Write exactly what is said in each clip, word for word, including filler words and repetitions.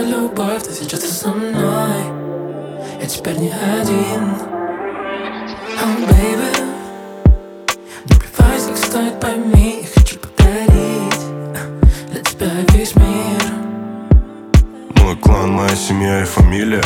любовь, ты сейчас ты со мной. Я теперь не один. Oh, baby, не плевать, как стоит, пойми. Я хочу подарить для тебя весь мир. Мой клан, моя семья и фамилия.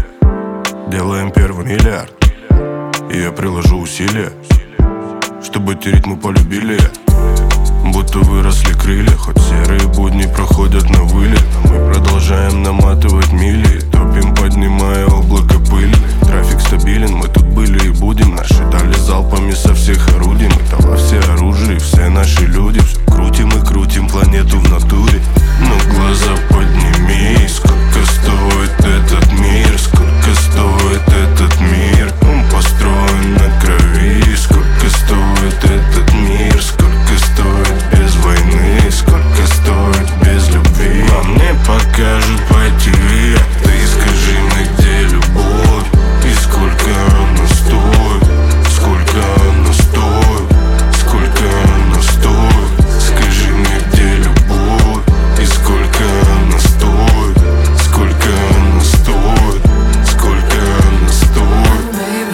Делаем первый миллиард. И я приложу усилия, чтобы эти ритмы полюбили. Будто выросли крылья, хоть серые будни проходят на вылет. Но мы продолжаем наматывать мили, топим, поднимая облако пыли. Трафик стабилен, мы тут были и будем. Наши дали залпами со всех орудий. Мы там во все оружие, все наши люди. Все крутим и крутим планету в натуре. Но глаза подними, сколько стоит этот мир, сколько стоит этот мир. Он построен на крови. Сколько стоит этот мир, сколько стоит без войны, сколько стоит без любви. Вам не покажут по ти ви, а ты скажи мне, где любовь и сколько она стоит, сколько она стоит, сколько она стоит. Скажи мне, где любовь и сколько она стоит, сколько она стоит, сколько она стоит. Baby,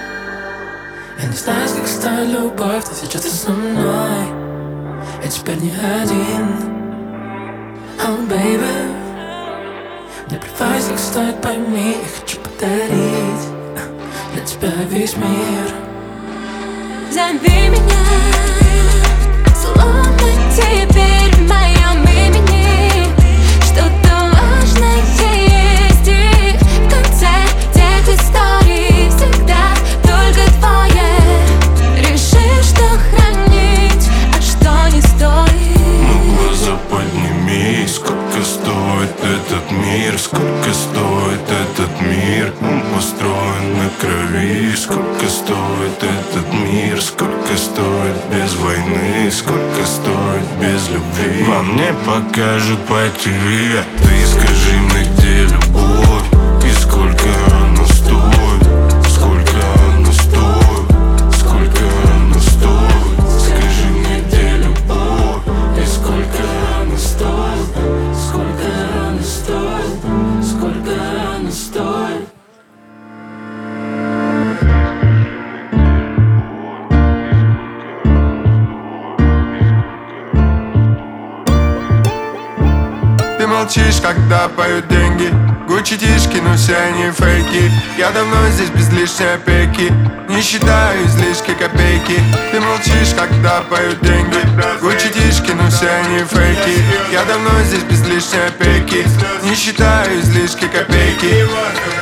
я не знаю, как стоит любовь, ты сейчас ты со мной. Я теперь не один. Oh, baby, не плевать, как стоит, пойми. Я хочу подарить для тебя весь мир. Зови меня, словно теперь в моем имени что-то важное есть. И в конце тех историй всегда только твое. Реши, что хранить, а что не стоит. Ну глаза подними, сколько стоит этот мир, сколько стоит этот мир. Он построен на крови. Сколько стоит этот мир, сколько стоит без войны, сколько стоит без любви. Вам не покажут по ти ви, а ты скажи мне, где любовь и сколько она стоит, сколько она стоит, сколько она стоит. Скажи мне, где любовь и сколько она стоит, Сколько она стоит, сколько она стоит. Ты молчишь, когда поют деньги. Гуччи тишки, но все они фейки. Я давно здесь без лишней опеки. Не считаю излишки копейки. Ты молчишь, когда поют деньги. Гуччи тишки, но все они фейки. Я давно здесь без лишней опеки. Не считаю излишки копейки.